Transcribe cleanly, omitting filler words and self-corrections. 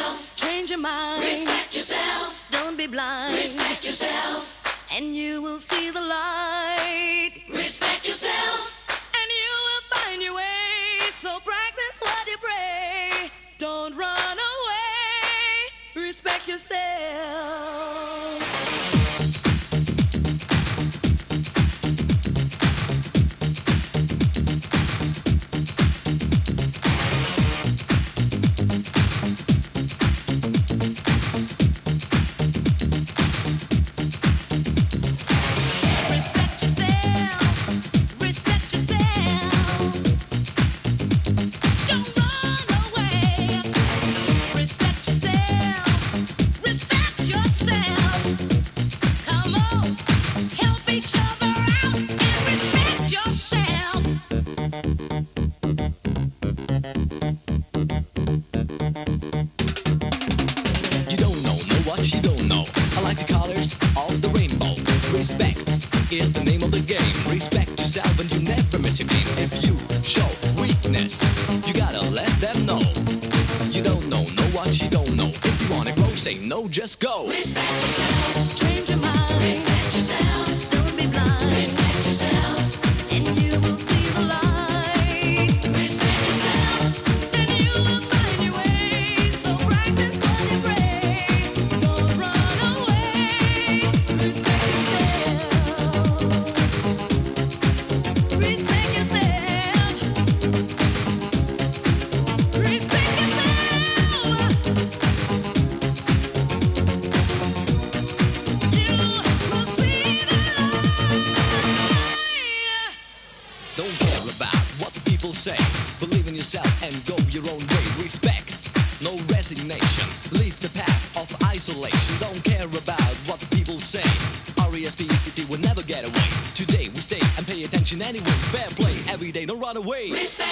yourself. Change your mind. Respect yourself. Don't be blind. Respect yourself. And you will see the light. Respect yourself. And you will find your way. So practice what you pray. Don't run away. Respect yourself. Is the name of the game. Respect yourself and you never miss your game. If you show weakness, you gotta let them know. You don't know what you don't know. If you wanna grow, say no, just go. Respect yourself. Change your mind. Respect yourself. Don't be blind. Respect yourself. And you will see the light. Respect yourself. And you will find your way. So practice what you pray. Don't run away. Respect yourself. Respect yourself. Respect yourself. You will see the light. Don't care about what the people say. Believe in yourself and go your own way. Respect, no resignation. Leave the path of isolation. Don't care about what the people say. R-E-S-P-E-C-T will never get away. Today we stay and pay attention anyway. Fair play every day, don't run away. Respect